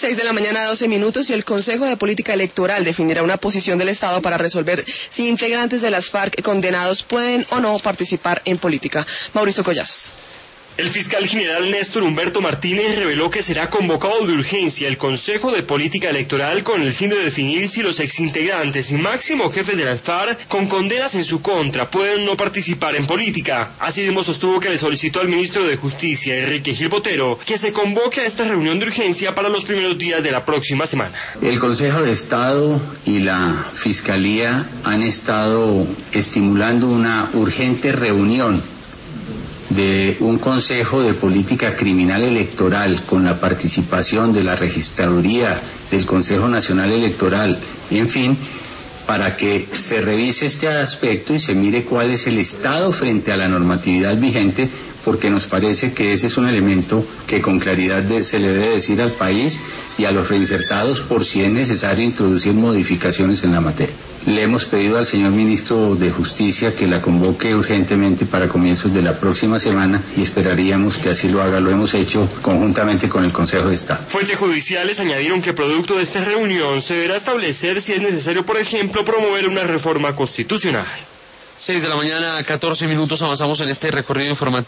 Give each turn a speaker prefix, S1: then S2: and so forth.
S1: 6:12 a.m. y el Consejo de Política Electoral definirá una posición del Estado para resolver si integrantes de las FARC condenados pueden o no participar en política. Mauricio Collazos.
S2: El fiscal general Néstor Humberto Martínez reveló que será convocado de urgencia el Consejo de Política Electoral con el fin de definir si los exintegrantes y máximos jefes de las FARC con condenas en su contra pueden o no participar en política. Asimismo sostuvo que le solicitó al ministro de Justicia, Enrique Gil Botero, que se convoque a esta reunión de urgencia para los primeros días de la próxima semana.
S3: El Consejo de Estado y la Fiscalía han estado estimulando una urgente reunión de un Consejo de Política Criminal Electoral con la participación de la Registraduría, del Consejo Nacional Electoral, en fin, para que se revise este aspecto y se mire cuál es el estado frente a la normatividad vigente, porque nos parece que ese es un elemento que con claridad se le debe decir al país y a los reinsertados por si es necesario introducir modificaciones en la materia. Le hemos pedido al señor ministro de Justicia que la convoque urgentemente para comienzos de la próxima semana y esperaríamos que así lo haga. Lo hemos hecho conjuntamente con el Consejo de Estado.
S2: Fuentes judiciales añadieron que producto de esta reunión se deberá establecer si es necesario, por ejemplo, promover una reforma constitucional.
S4: 6:14 a.m, avanzamos en este recorrido informativo.